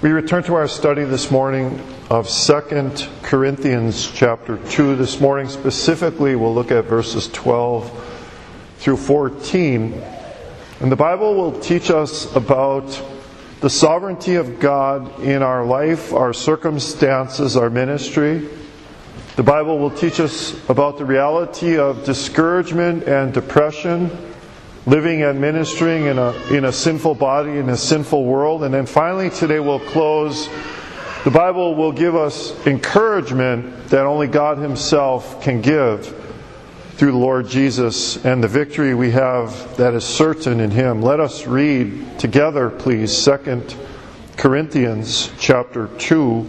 We return to our study this morning of 2 Corinthians chapter 2. This morning specifically we'll look at verses 12 through 14. And the Bible will teach us about the sovereignty of God in our life, our circumstances, our ministry. The Bible will teach us about the reality of discouragement and depression, living and ministering in a sinful body, in a sinful world. And then finally today we'll close. The Bible will give us encouragement that only God Himself can give through the Lord Jesus, and the victory we have that is certain in Him. Let us read together, please, 2 Corinthians chapter 2,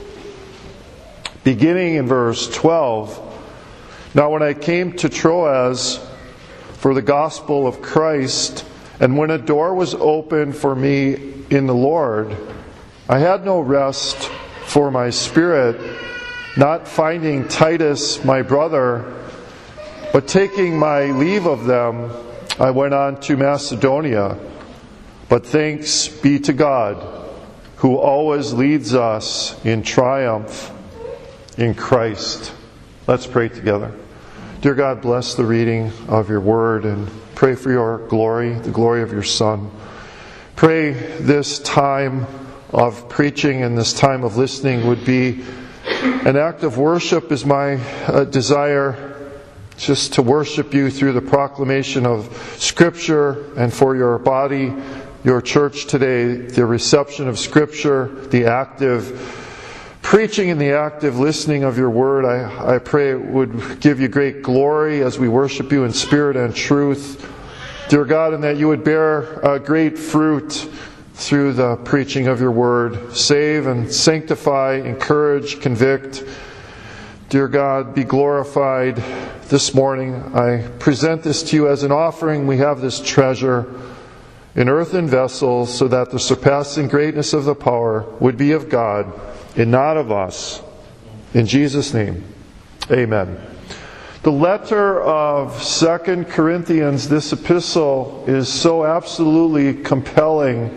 beginning in verse 12. Now when I came to Troas for the gospel of Christ, and when a door was opened for me in the Lord, I had no rest for my spirit, not finding Titus my brother, but taking my leave of them, I went on to Macedonia. But thanks be to God, who always leads us in triumph in Christ. Let's pray together. Dear God, bless the reading of your word and pray for your glory, the glory of your Son. Pray this time of preaching and this time of listening would be an act of worship, is my desire, just to worship you through the proclamation of Scripture, and for your body, your church today, the reception of Scripture, the active preaching and the active listening of your word. I pray it would give you great glory as we worship you in spirit and truth, dear God, and that you would bear great fruit through the preaching of your word. Save and sanctify, encourage, convict. Dear God, be glorified this morning. I present this to you as an offering. We have this treasure in earthen vessels, so that the surpassing greatness of the power would be of God and not of us. In Jesus' name, amen. The letter of 2 Corinthians, this epistle, is so absolutely compelling.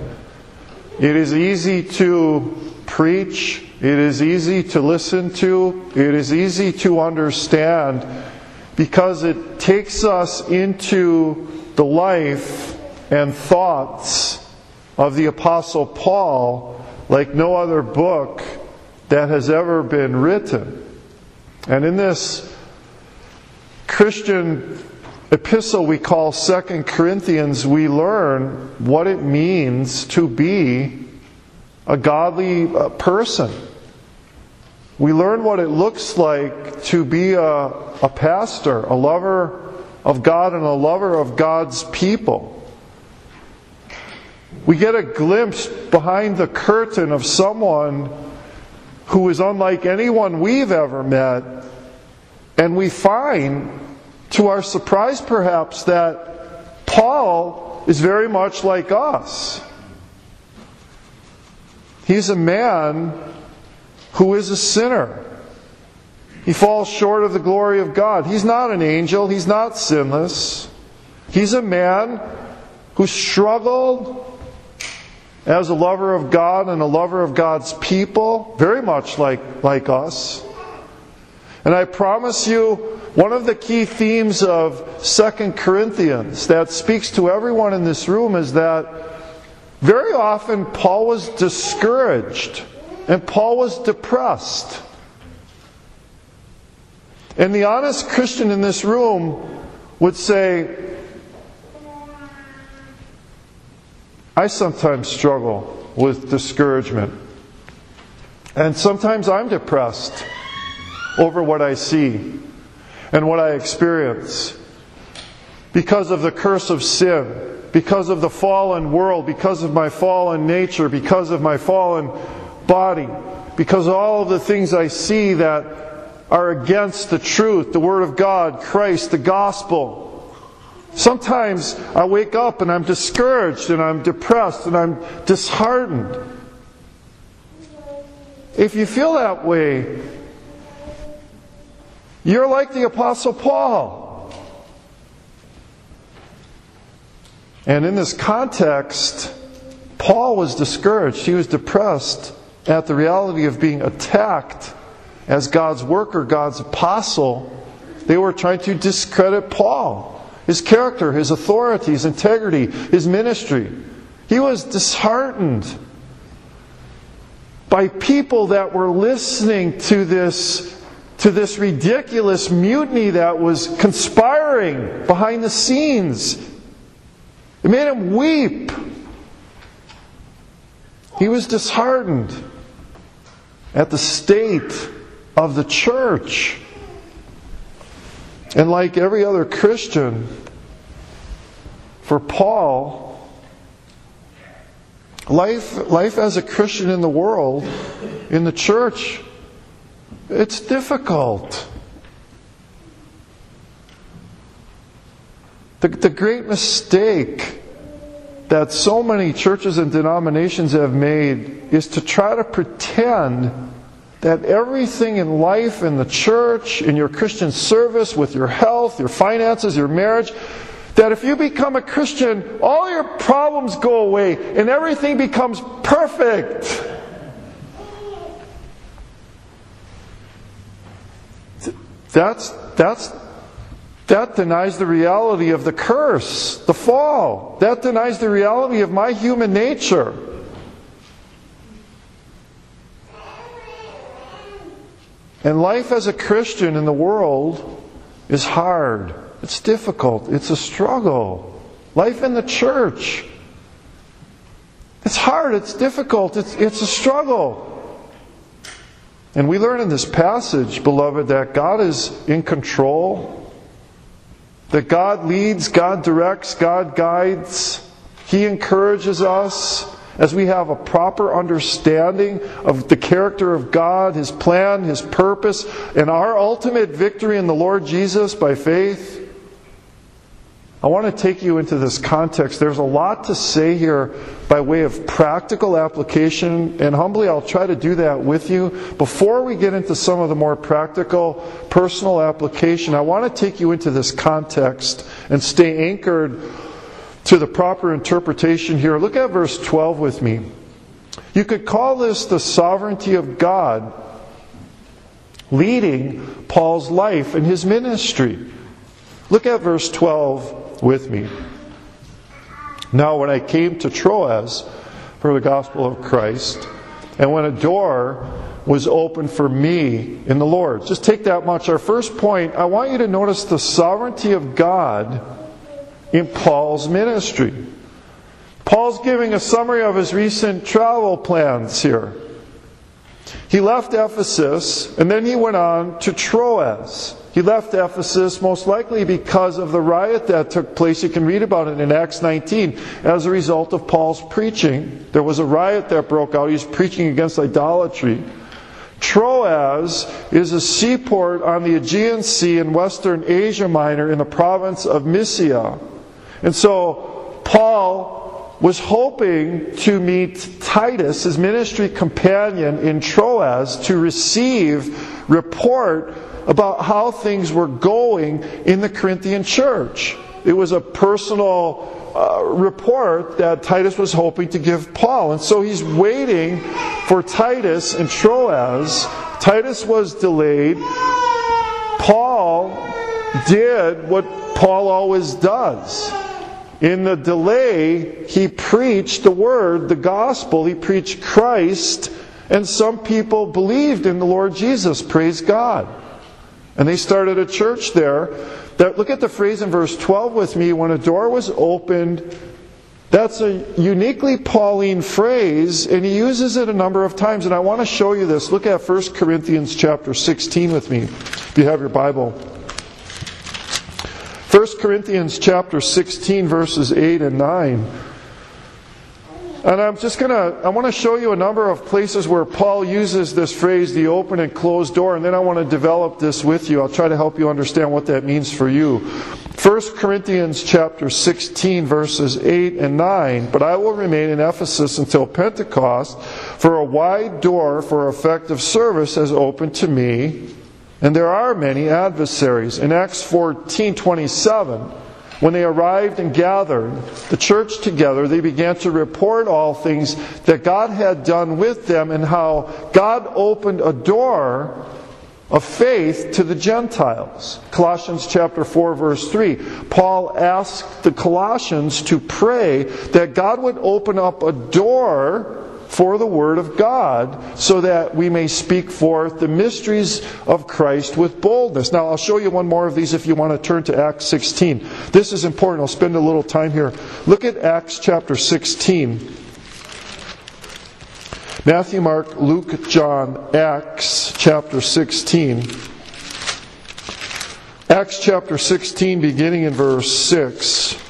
It is easy to preach. It is easy to listen to. It is easy to understand, because it takes us into the life and thoughts of the Apostle Paul like no other book that has ever been written. And in this Christian epistle we call 2 Corinthians, we learn what it means to be a godly person. We learn what it looks like to be a pastor, a lover of God and a lover of God's people. We get a glimpse behind the curtain of someone who is unlike anyone we've ever met, and we find, to our surprise perhaps, that Paul is very much like us. He's a man who is a sinner. He falls short of the glory of God. He's not an angel. He's not sinless. He's a man who struggled as a lover of God and a lover of God's people, very much like us. And I promise you, one of the key themes of 2 Corinthians that speaks to everyone in this room is that very often Paul was discouraged and Paul was depressed. And the honest Christian in this room would say, I sometimes struggle with discouragement. And sometimes I'm depressed over what I see and what I experience because of the curse of sin, because of the fallen world, because of my fallen nature, because of my fallen body, because of all of the things I see that are against the truth, the Word of God, Christ, the gospel. Sometimes I wake up and I'm discouraged and I'm depressed and I'm disheartened. If you feel that way, you're like the Apostle Paul. And in this context, Paul was discouraged. He was depressed at the reality of being attacked as God's worker, God's apostle. They were trying to discredit Paul, his character, his authority, his integrity, his ministry. He was disheartened by people that were listening to this ridiculous mutiny that was conspiring behind the scenes. It made him weep. He was disheartened at the state of the church. And like every other Christian, for Paul, life as a Christian in the world, in the church, it's difficult. The great mistake that so many churches and denominations have made is to try to pretend that everything in life, in the church, in your Christian service, with your health, your finances, your marriage, that if you become a Christian, all your problems go away and everything becomes perfect. That denies the reality of the curse, the fall. That denies the reality of my human nature. And life as a Christian in the world is hard. It's difficult. It's a struggle. Life in the church, it's hard. It's difficult. It's a struggle. And we learn in this passage, beloved, that God is in control. That God leads, God directs, God guides. He encourages us as we have a proper understanding of the character of God, His plan, His purpose, and our ultimate victory in the Lord Jesus by faith. I want to take you into this context. There's a lot to say here by way of practical application, and humbly I'll try to do that with you. Before we get into some of the more practical, personal application, I want to take you into this context and stay anchored to the proper interpretation here. Look at verse 12 with me. You could call this the sovereignty of God leading Paul's life and his ministry. Look at verse 12 with me. Now when I came to Troas for the gospel of Christ, and when a door was opened for me in the Lord. Just take that much. Our first point, I want you to notice the sovereignty of God in Paul's ministry. Paul's giving a summary of his recent travel plans here. He left Ephesus, and then he went on to Troas. He left Ephesus most likely because of the riot that took place. You can read about it in Acts 19. As a result of Paul's preaching, there was a riot that broke out. He was preaching against idolatry. Troas is a seaport on the Aegean Sea in western Asia Minor in the province of Mysia. And so Paul was hoping to meet Titus, his ministry companion in Troas, to receive report about how things were going in the Corinthian church. It was a personal report that Titus was hoping to give Paul. And so he's waiting for Titus in Troas. Titus was delayed. Paul did what Paul always does. In the delay, he preached the word, the gospel. He preached Christ, and some people believed in the Lord Jesus. Praise God. And they started a church there. Look at the phrase in verse 12 with me. When a door was opened, that's a uniquely Pauline phrase, and he uses it a number of times. And I want to show you this. Look at 1 Corinthians chapter 16 with me, if you have your Bible. 1 Corinthians chapter 16, verses 8 and 9. And I want to show you a number of places where Paul uses this phrase, the open and closed door, and then I want to develop this with you. I'll try to help you understand what that means for you. 1 Corinthians chapter 16, verses 8 and 9. But I will remain in Ephesus until Pentecost, for a wide door for effective service has opened to me, and there are many adversaries. In Acts 14:27, When they arrived and gathered the church together, they began to report all things that God had done with them and how God opened a door of faith to the Gentiles. Colossians chapter 4 verse 3. Paul asked the Colossians to pray that God would open up a door for the Word of God so that we may speak forth the mysteries of Christ with boldness. Now I'll show you one more of these if you want to turn to Acts 16. This is important. I'll spend a little time here. Look at Acts chapter 16. Matthew, Mark, Luke, John, Acts chapter 16. Acts chapter 16 beginning in verse 6.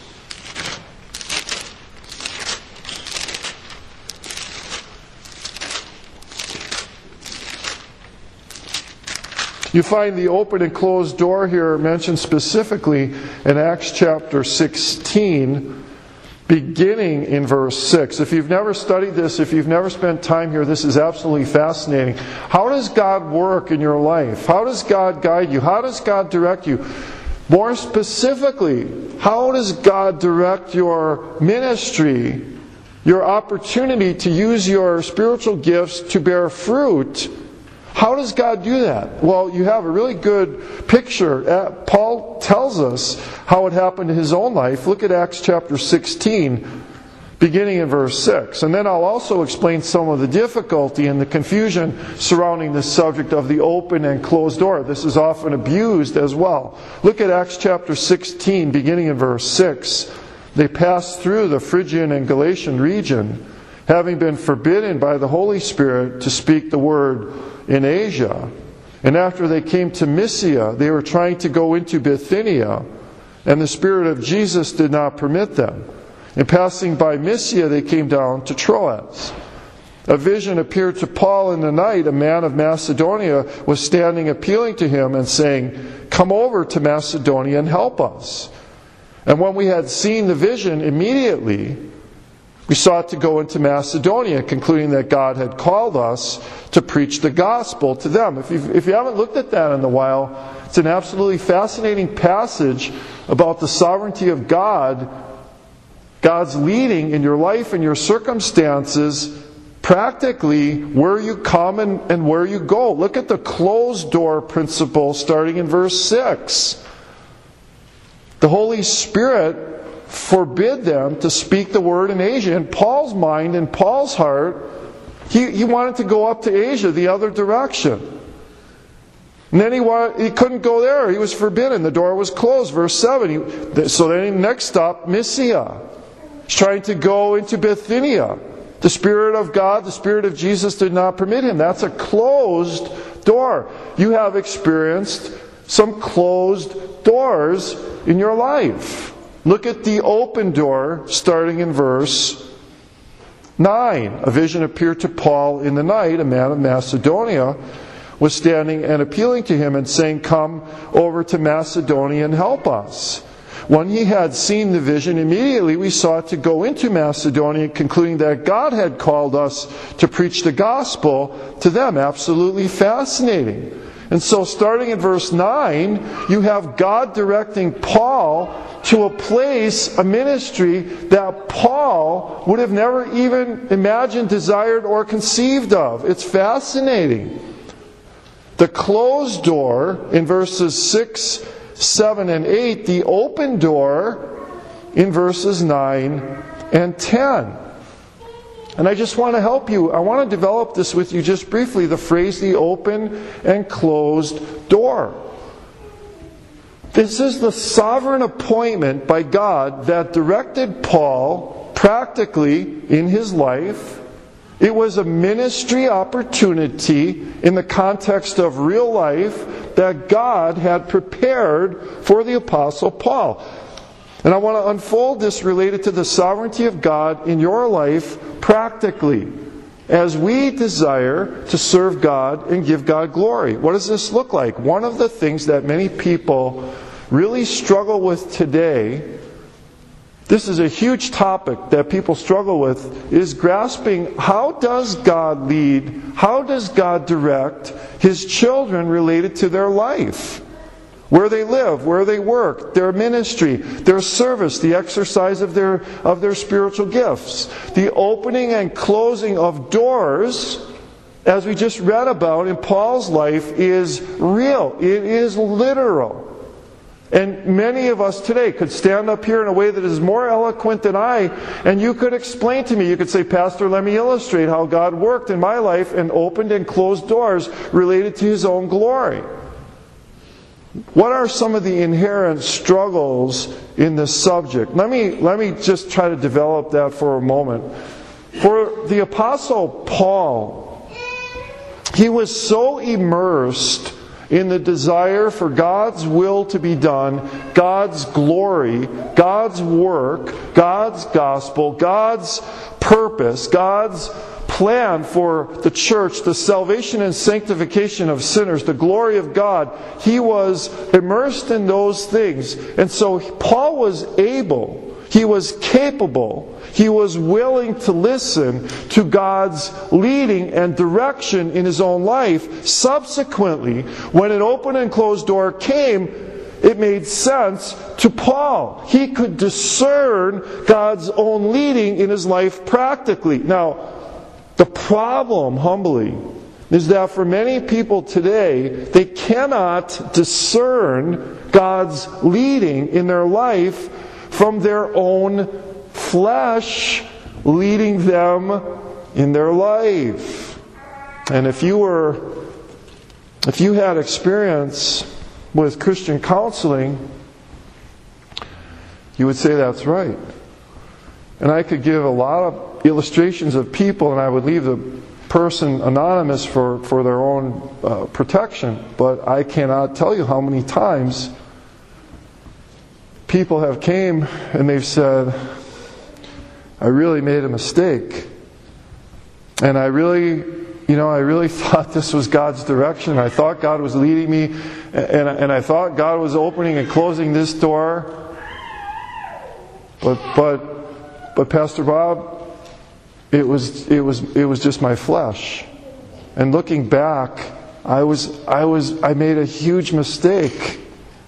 You find the open and closed door here mentioned specifically in Acts chapter 16, beginning in verse 6. If you've never studied this, if you've never spent time here, this is absolutely fascinating. How does God work in your life? How does God guide you? How does God direct you? More specifically, how does God direct your ministry, your opportunity to use your spiritual gifts to bear fruit? How does God do that? Well, you have a really good picture. Paul tells us how it happened in his own life. Look at Acts chapter 16, beginning in verse 6. And then I'll also explain some of the difficulty and the confusion surrounding the subject of the open and closed door. This is often abused as well. Look at Acts chapter 16, beginning in verse 6. They passed through the Phrygian and Galatian region, having been forbidden by the Holy Spirit to speak the word in Asia. And after they came to Mysia, they were trying to go into Bithynia, and the Spirit of Jesus did not permit them. And passing by Mysia, they came down to Troas. A vision appeared to Paul in the night. A man of Macedonia was standing appealing to him and saying, "Come over to Macedonia and help us." And when we had seen the vision, immediately we sought to go into Macedonia, concluding that God had called us to preach the gospel to them. If you haven't looked at that in a while, it's an absolutely fascinating passage about the sovereignty of God, God's leading in your life and your circumstances, practically where you come and where you go. Look at the closed door principle starting in verse 6. The Holy Spirit forbid them to speak the word in Asia. In Paul's mind, in Paul's heart, he wanted to go up to Asia, the other direction. And then he couldn't go there. He was forbidden. The door was closed. Verse 7. So then next stop, Mysia. He's trying to go into Bithynia. The Spirit of God, the Spirit of Jesus did not permit him. That's a closed door. You have experienced some closed doors in your life. Look at the open door starting in verse 9. A vision appeared to Paul in the night. A man of Macedonia was standing and appealing to him and saying, "Come over to Macedonia and help us." When he had seen the vision, immediately we sought to go into Macedonia, concluding that God had called us to preach the gospel to them. Absolutely fascinating. And so starting in verse 9, you have God directing Paul to a place, a ministry that Paul would have never even imagined, desired, or conceived of. It's fascinating. The closed door in verses 6, 7, and 8, the open door in verses 9 and 10. And I just want to help you. I want to develop this with you just briefly, the phrase the open and closed door. This is the sovereign appointment by God that directed Paul practically in his life. It was a ministry opportunity in the context of real life that God had prepared for the Apostle Paul. And I want to unfold this related to the sovereignty of God in your life practically as we desire to serve God and give God glory. What does this look like? One of the things that many people really struggle with today, this is a huge topic that people struggle with, is grasping how does God lead, how does God direct His children related to their life? where they live, where they work, their ministry, their service, the exercise of their spiritual gifts. The opening and closing of doors, as we just read about in Paul's life, is real. It is literal. And many of us today could stand up here in a way that is more eloquent than I, and you could explain to me, you could say, Pastor, let me illustrate how God worked in my life and opened and closed doors related to His own glory. What are some of the inherent struggles in this subject? Let me just try to develop that for a moment. For the Apostle Paul, he was so immersed in the desire for God's will to be done, God's glory, God's work, God's gospel, God's purpose, God's plan for the church, the salvation and sanctification of sinners, the glory of God. He was immersed in those things. And so Paul was able, he was capable, he was willing to listen to God's leading and direction in his own life. Subsequently, when an open and closed door came, it made sense to Paul. He could discern God's own leading in his life practically. Now, the problem, humbly, is that for many people today, they cannot discern God's leading in their life from their own flesh leading them in their life. And if you had experience with Christian counseling, you would say that's right. And I could give a lot of illustrations of people, and I would leave the person anonymous for their own protection. But I cannot tell you how many times people have came and they've said, I really made a mistake. And I really thought this was God's direction. I thought God was leading me, and I thought God was opening and closing this door. But Pastor Bob, it was just my flesh. And looking back, I made a huge mistake.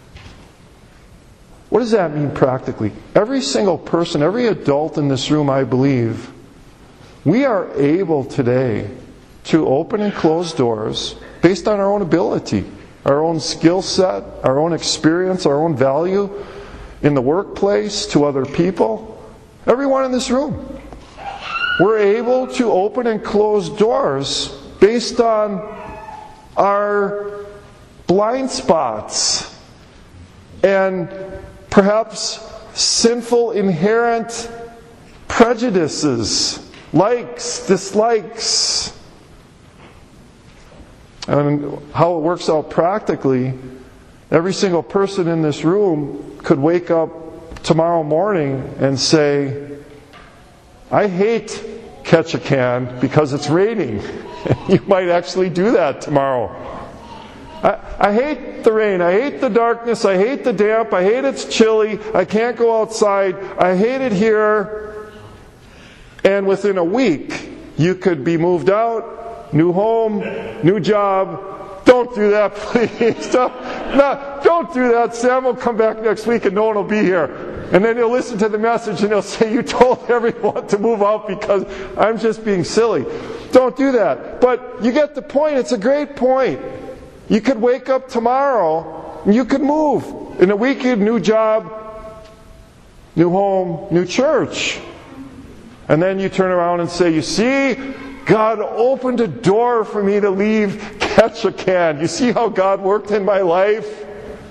What does that mean practically? Every single person, every adult in this room, I believe, we are able today to open and close doors based on our own ability, our own skill set, our own experience, our own value in the workplace, to other people. Everyone in this room. We're able to open and close doors based on our blind spots and perhaps sinful inherent prejudices, likes, dislikes. And how it works out practically, every single person in this room could wake up tomorrow morning and say, I hate Ketchikan because it's raining. You might actually do that tomorrow. I hate the rain. I hate the darkness. I hate the damp. I hate it's chilly. I can't go outside. I hate it here. And within a week, you could be moved out, new home, new job. Don't do that, please. Don't do that. Sam will come back next week and no one will be here. And then he'll listen to the message and he'll say, you told everyone to move out because I'm just being silly. Don't do that. But you get the point. It's a great point. You could wake up tomorrow and you could move. In a week, you have a new job, new home, new church. And then you turn around and say, you see, God opened a door for me to leave Ketchikan. You see how God worked in my life?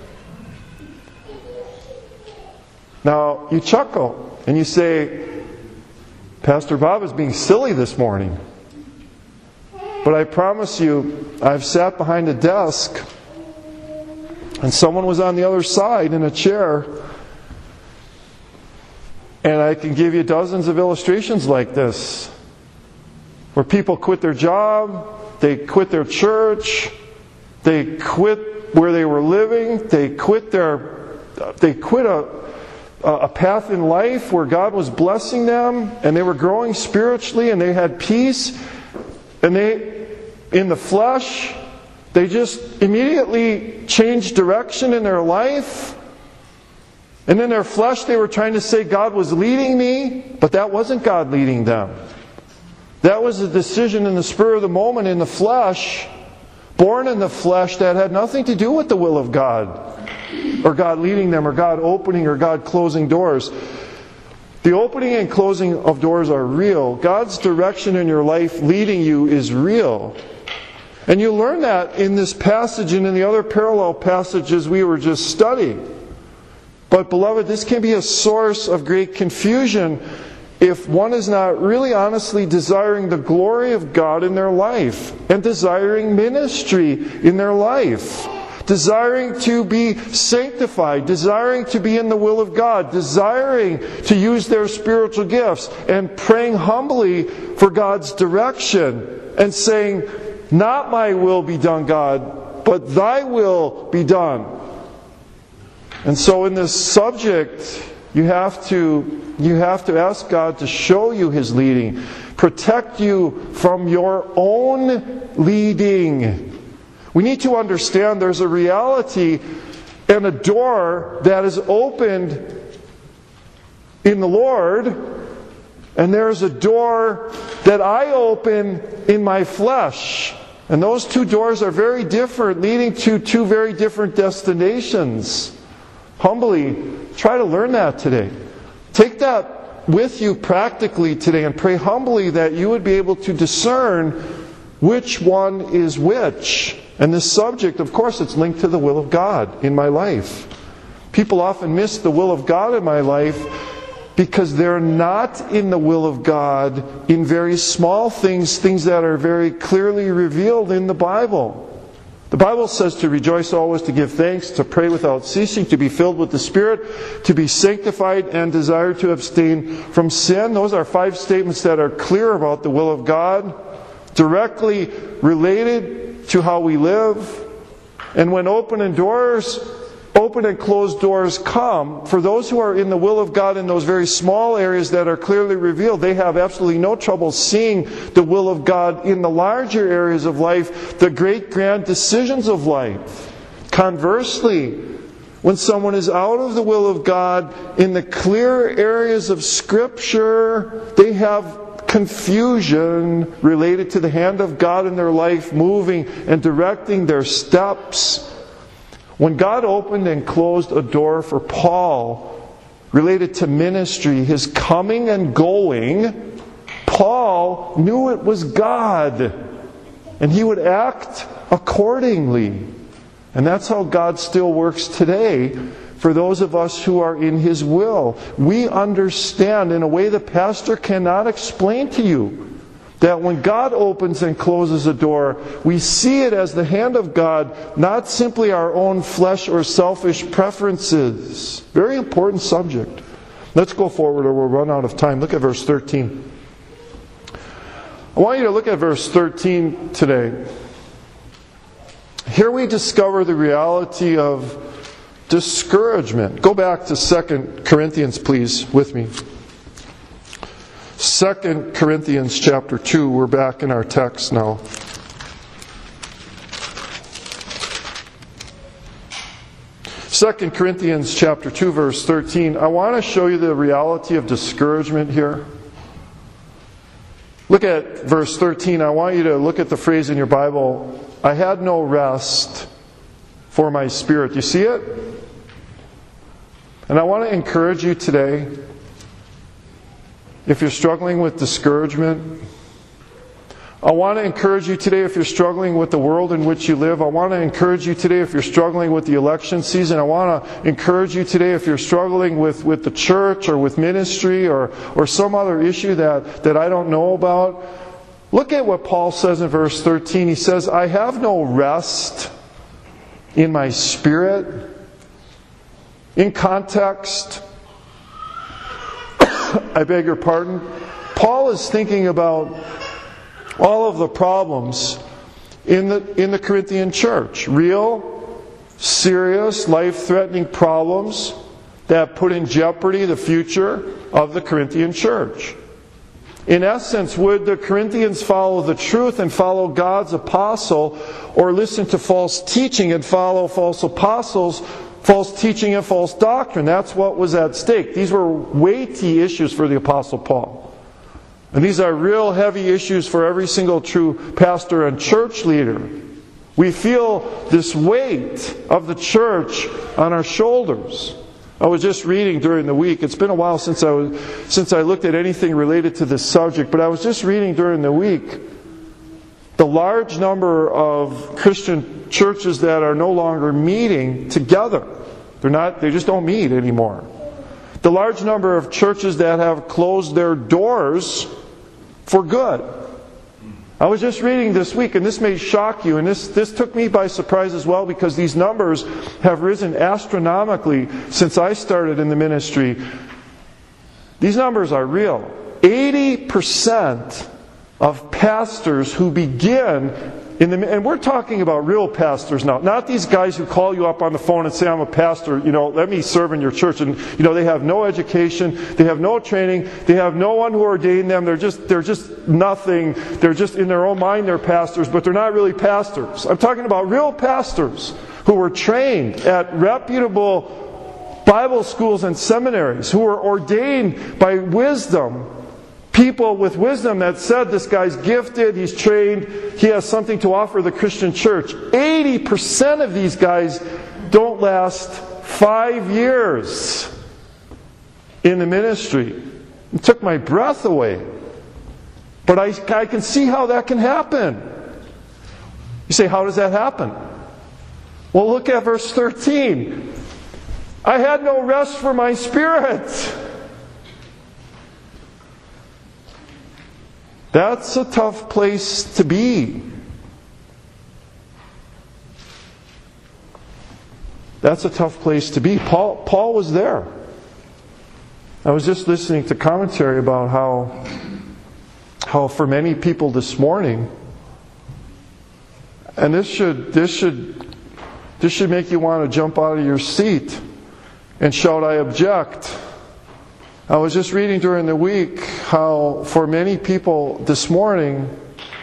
Now, you chuckle and you say, Pastor Bob is being silly this morning. But I promise you, I've sat behind a desk and someone was on the other side in a chair, and I can give you dozens of illustrations like this, where people quit their job, they quit their church, they quit where they were living, they quit a path in life where God was blessing them, and they were growing spiritually, and they had peace, and they, in the flesh, They just immediately changed direction in their life. And in their flesh they were trying to say God was leading me, but that wasn't God leading them. That was a decision in the spur of the moment in the flesh, born in the flesh, that had nothing to do with the will of God, or God leading them, or God opening, or God closing doors. The opening and closing of doors are real. God's direction in your life leading you is real. And you learn that in this passage and in the other parallel passages we were just studying. But beloved, this can be a source of great confusion if one is not really honestly desiring the glory of God in their life, and desiring ministry in their life, desiring to be sanctified, desiring to be in the will of God, desiring to use their spiritual gifts, and praying humbly for God's direction, and saying, "Not my will be done, God, but Thy will be done." And so in this subject, you have to ask God to show you His leading, protect you from your own leading. We need to understand there's a reality and a door that is opened in the Lord, and there's a door that I open in my flesh. And those two doors are very different, leading to two very different destinations. Humbly, try to learn that today. Take that with you practically today and pray humbly that you would be able to discern which one is which. And this subject, of course, it's linked to the will of God in my life. People often miss the will of God in my life because they're not in the will of God in very small things, things that are very clearly revealed in the Bible. The Bible says to rejoice always, to give thanks, to pray without ceasing, to be filled with the Spirit, to be sanctified, and desire to abstain from sin. Those are 5 statements that are clear about the will of God, directly related to how we live. And when open and closed doors come, for those who are in the will of God in those very small areas that are clearly revealed, they have absolutely no trouble seeing the will of God in the larger areas of life, the great grand decisions of life. Conversely, when someone is out of the will of God in the clear areas of Scripture, they have confusion related to the hand of God in their life moving and directing their steps. When God opened and closed a door for Paul related to ministry, his coming and going, Paul knew it was God, and he would act accordingly. And that's how God still works today for those of us who are in His will. We understand in a way the pastor cannot explain to you that when God opens and closes a door, we see it as the hand of God, not simply our own flesh or selfish preferences. Very important subject. Let's go forward or we'll run out of time. Look at verse 13. I want you to look at verse 13 today. Here we discover the reality of discouragement. Go back to 2 Corinthians, please, with me. 2 Corinthians chapter 2. We're back in our text now. Second Corinthians chapter 2, verse 13. I want to show you the reality of discouragement here. Look at verse 13. I want you to look at the phrase in your Bible, I had no rest for my spirit. You see it? And I want to encourage you today, if you're struggling with discouragement, I want to encourage you today if you're struggling with the world in which you live. I want to encourage you today if you're struggling with the election season. I want to encourage you today if you're struggling with the church or with ministry or some other issue that I don't know about. Look at what Paul says in verse 13. He says, I have no rest in my spirit. In context, I beg your pardon, Paul is thinking about all of the problems in the Corinthian church. Real, serious, life-threatening problems that put in jeopardy the future of the Corinthian church. In essence, would the Corinthians follow the truth and follow God's apostle, or listen to false teaching and follow false apostles, false teaching and false doctrine? That's what was at stake. These were weighty issues for the Apostle Paul. And these are real heavy issues for every single true pastor and church leader. We feel this weight of the church on our shoulders. I was just reading during the week. It's been a while since I looked at anything related to this subject, but I was just reading during the week the large number of Christian churches that are no longer meeting together. They just don't meet anymore. The large number of churches that have closed their doors for good. I was just reading this week, and this may shock you, and this took me by surprise as well, because these numbers have risen astronomically since I started in the ministry. These numbers are real. 80% of pastors who begin and we're talking about real pastors now, not these guys who call you up on the phone and say, I'm a pastor, let me serve in your church. And, they have no education, they have no training, they have no one who ordained them, they're just nothing, they're just in their own mind they're pastors, but they're not really pastors. I'm talking about real pastors who were trained at reputable Bible schools and seminaries, who were ordained by wisdom. People with wisdom that said, this guy's gifted, he's trained, he has something to offer the Christian church. 80% of these guys don't last 5 years in the ministry. It took my breath away. But I can see how that can happen. You say, how does that happen? Well, look at verse 13. I had no rest for my spirit. That's a tough place to be. That's a tough place to be. Paul was there. I was just listening to commentary about how for many people this morning, and this should make you want to jump out of your seat and shout, I object. I was just reading during the week how for many people this morning,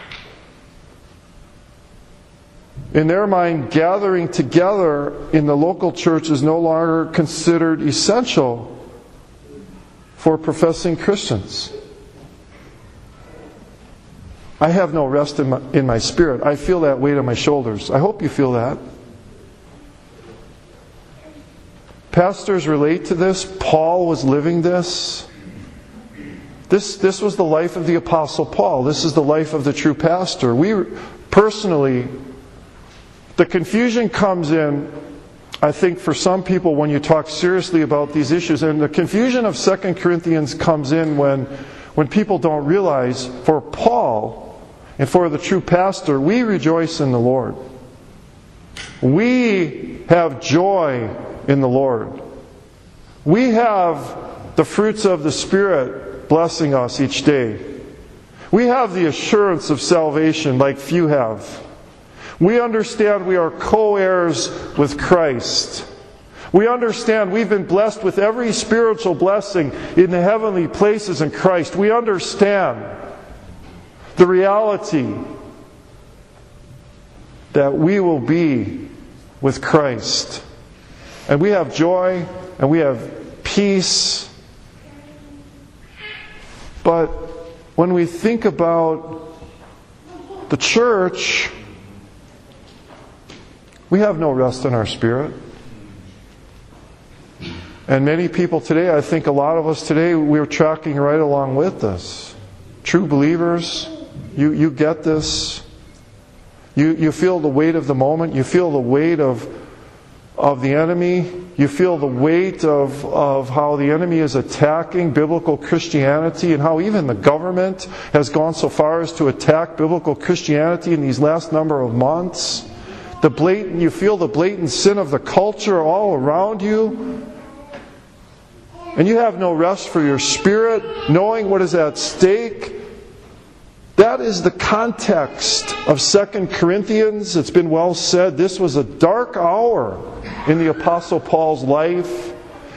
in their mind, gathering together in the local church is no longer considered essential for professing Christians. I have no rest in my spirit. I feel that weight on my shoulders. I hope you feel that. Pastors relate to this. Paul was living this. This was the life of the Apostle Paul. This is the life of the true pastor. Personally, the confusion comes in, I think, for some people when you talk seriously about these issues. And the confusion of 2 Corinthians comes in when people don't realize, for Paul and for the true pastor, we rejoice in the Lord. We have joy in the Lord. We have the fruits of the Spirit blessing us each day. We have the assurance of salvation like few have. We understand we are co-heirs with Christ. We understand we've been blessed with every spiritual blessing in the heavenly places in Christ. We understand the reality that we will be with Christ. And we have joy, and we have peace. But when we think about the church, we have no rest in our spirit. And many people today, I think a lot of us today, we're tracking right along with this. True believers, you get this. You feel the weight of the moment. You feel the weight of the enemy. You feel the weight of how the enemy is attacking biblical Christianity, and how even the government has gone so far as to attack biblical Christianity in these last number of months. You feel the blatant sin of the culture all around you. And you have no rest for your spirit, knowing what is at stake. That is the context of 2 Corinthians. It's been well said, this was a dark hour in the Apostle Paul's life.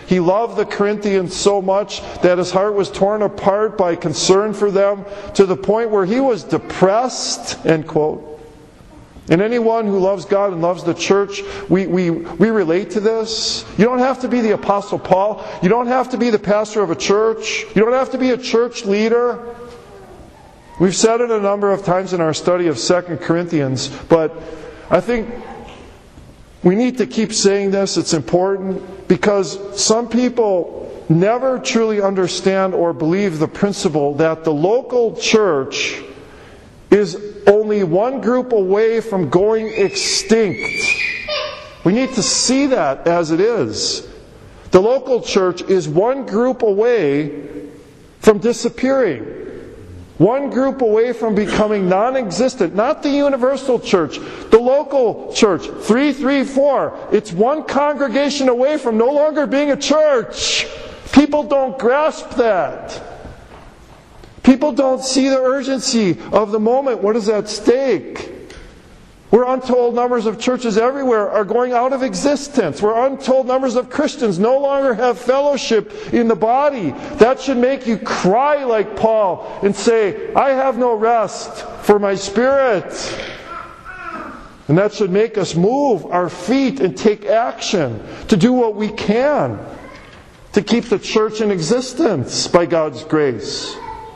He loved the Corinthians so much that his heart was torn apart by concern for them to the point where he was depressed, end quote. And anyone who loves God and loves the church, we relate to this. You don't have to be the Apostle Paul. You don't have to be the pastor of a church. You don't have to be a church leader. We've said it a number of times in our study of 2 Corinthians, but I think we need to keep saying this. It's important because some people never truly understand or believe the principle that the local church is only one group away from going extinct. We need to see that as it is. The local church is one group away from disappearing. One group away from becoming non-existent. Not the universal church. The local church. 334. It's one congregation away from no longer being a church. People don't grasp that. People don't see the urgency of the moment. What is at stake? We're untold numbers of churches everywhere are going out of existence. We're untold numbers of Christians no longer have fellowship in the body. That should make you cry like Paul and say, I have no rest for my spirit. And that should make us move our feet and take action to do what we can to keep the church in existence by God's grace.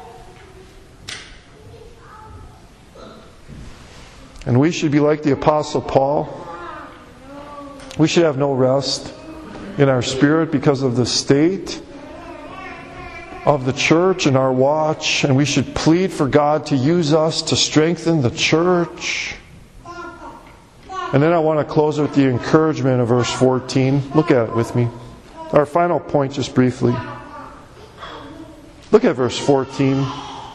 And we should be like the Apostle Paul. We should have no rest in our spirit because of the state of the church and our watch. And we should plead for God to use us to strengthen the church. And then I want to close with the encouragement of verse 14. Look at it with me. Our final point just briefly. Look at verse 14.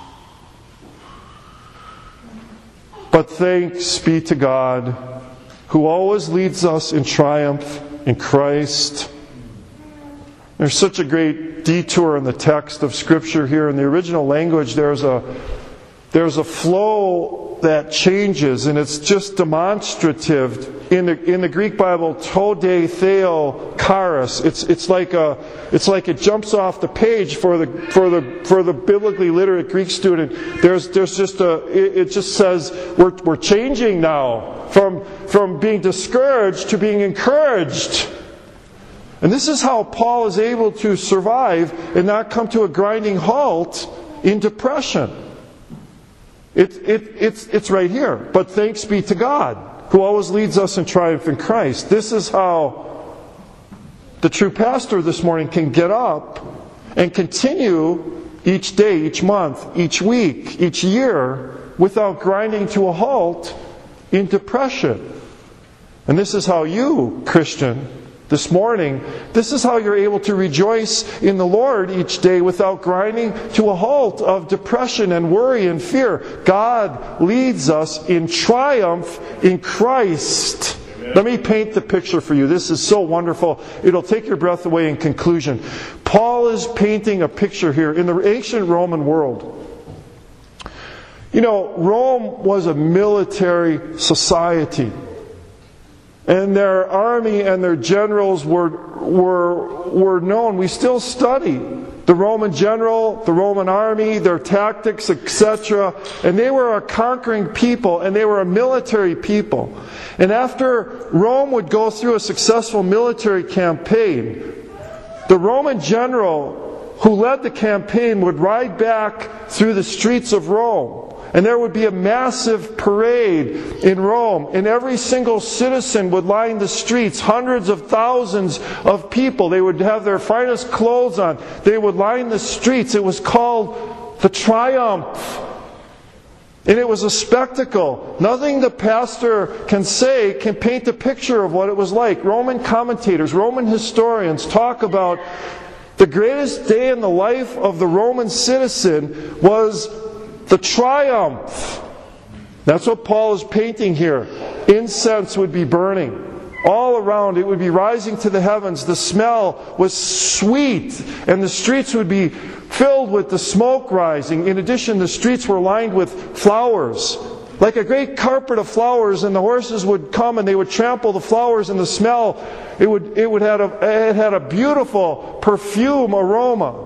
But thanks be to God, who always leads us in triumph in Christ. There's such a great detour in the text of Scripture here. In the original language, there's a flow that changes, and it's just demonstrative. In the Greek Bible, tode theo charis. It's like it jumps off the page for the biblically literate Greek student. It just says we're changing now from being discouraged to being encouraged. And this is how Paul is able to survive and not come to a grinding halt in depression. It's right here. But thanks be to God, who always leads us in triumph in Christ. This is how the true pastor this morning can get up and continue each day, each month, each week, each year without grinding to a halt in depression. And this is how you, Christian, this morning, this is how you're able to rejoice in the Lord each day without grinding to a halt of depression and worry and fear. God leads us in triumph in Christ. Amen. Let me paint the picture for you. This is so wonderful. It'll take your breath away in conclusion. Paul is painting a picture here in the ancient Roman world. You know, Rome was a military society. And their army and their generals were known. We still study the Roman general, the Roman army, their tactics, etc. And they were a conquering people, and they were a military people. And after Rome would go through a successful military campaign, the Roman general who led the campaign would ride back through the streets of Rome. And there would be a massive parade in Rome. And every single citizen would line the streets. Hundreds of thousands of people. They would have their finest clothes on. They would line the streets. It was called the Triumph. And it was a spectacle. Nothing the pastor can say can paint a picture of what it was like. Roman commentators, Roman historians talk about the greatest day in the life of the Roman citizen was the triumph. That's what Paul is painting here. Incense would be burning all around. It would be rising to the heavens. The smell was sweet, and the streets would be filled with the smoke rising. In addition, the streets were lined with flowers. like a great carpet of flowers, and the horses would come and they would trample the flowers, and the smell, it had a beautiful perfume aroma.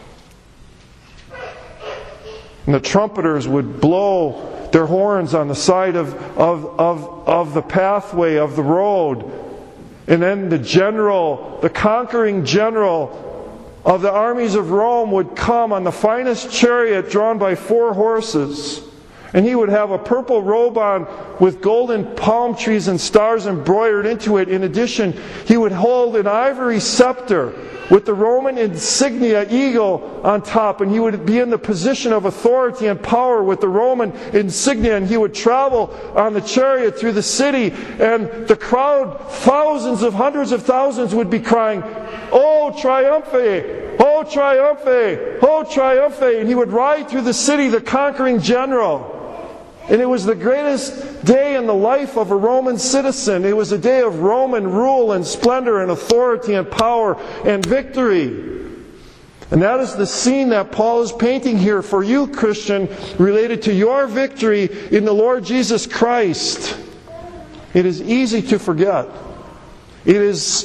And the trumpeters would blow their horns on the side of the pathway of the road. And then the conquering general of the armies of Rome would come on the finest chariot drawn by 4 horses. And he would have a purple robe on with golden palm trees and stars embroidered into it. In addition, he would hold an ivory scepter with the Roman insignia eagle on top. And he would be in the position of authority and power with the Roman insignia. And he would travel on the chariot through the city. And the crowd, thousands of hundreds of thousands, would be crying, "O Triumphe! O Triumphe! O Triumphe!" And he would ride through the city, the conquering general. And it was the greatest day in the life of a Roman citizen. It was a day of Roman rule and splendor and authority and power and victory. And that is the scene that Paul is painting here for you, Christian, related to your victory in the Lord Jesus Christ. It is easy to forget. It is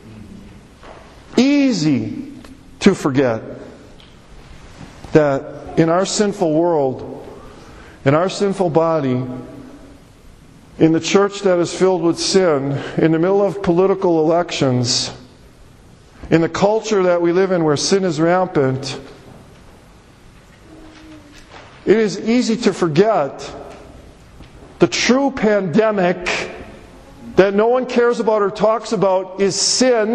easy to forget that in our sinful world, in our sinful body, in the church that is filled with sin, in the middle of political elections, in the culture that we live in where sin is rampant, it is easy to forget the true pandemic that no one cares about or talks about is sin.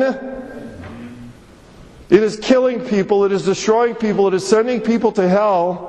It is killing people, it is destroying people, it is sending people to hell.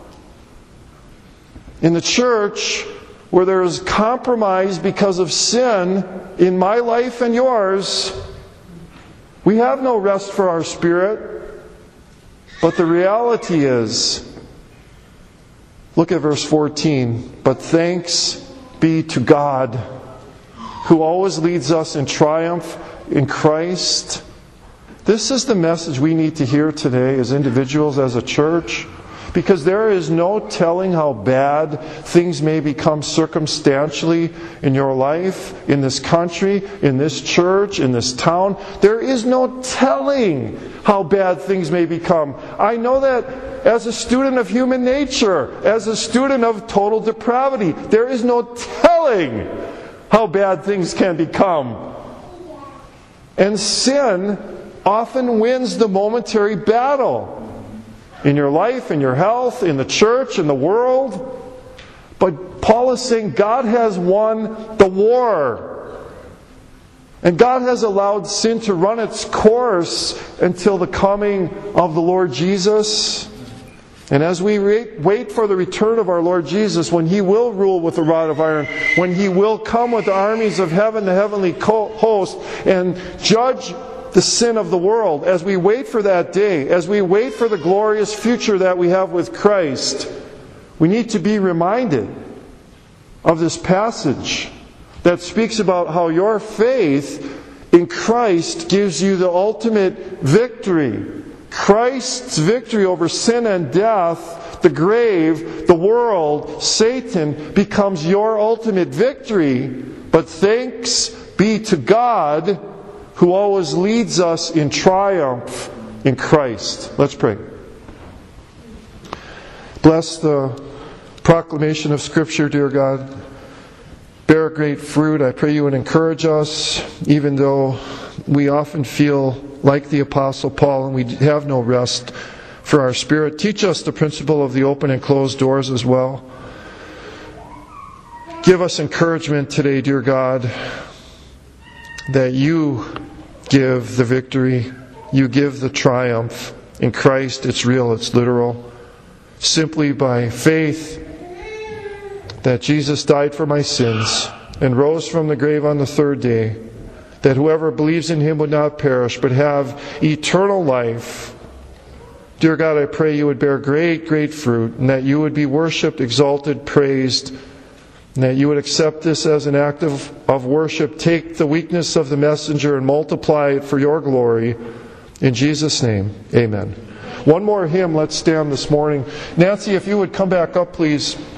In the church, where there is compromise because of sin in my life and yours, we have no rest for our spirit. But the reality is, look at verse 14. "But thanks be to God, who always leads us in triumph in Christ." This is the message we need to hear today as individuals, as a church. Because there is no telling how bad things may become circumstantially in your life, in this country, in this church, in this town. There is no telling how bad things may become. I know that as a student of human nature, as a student of total depravity. There is no telling how bad things can become. And sin often wins the momentary battle. In your life, in your health, in the church, in the world. But Paul is saying God has won the war. And God has allowed sin to run its course until the coming of the Lord Jesus. And as we wait for the return of our Lord Jesus, when He will rule with a rod of iron, when He will come with the armies of heaven, the heavenly host, and judge the sin of the world, as we wait for that day, as we wait for the glorious future that we have with Christ, we need to be reminded of this passage that speaks about how your faith in Christ gives you the ultimate victory. Christ's victory over sin and death, the grave, the world, Satan, becomes your ultimate victory. But thanks be to God, who always leads us in triumph in Christ. Let's pray. Bless the proclamation of Scripture, dear God. Bear great fruit. I pray you would encourage us, even though we often feel like the Apostle Paul and we have no rest for our spirit. Teach us the principle of the open and closed doors as well. Give us encouragement today, dear God, that you give the victory, you give the triumph. In Christ, it's real, it's literal. Simply by faith that Jesus died for my sins and rose from the grave on the third day, that whoever believes in Him would not perish but have eternal life. Dear God, I pray you would bear great, great fruit, and that you would be worshipped, exalted, praised, and that you would accept this as an act of worship. Take the weakness of the messenger and multiply it for your glory. In Jesus' name, amen. One more hymn. Let's stand this morning. Nancy, if you would come back up, please.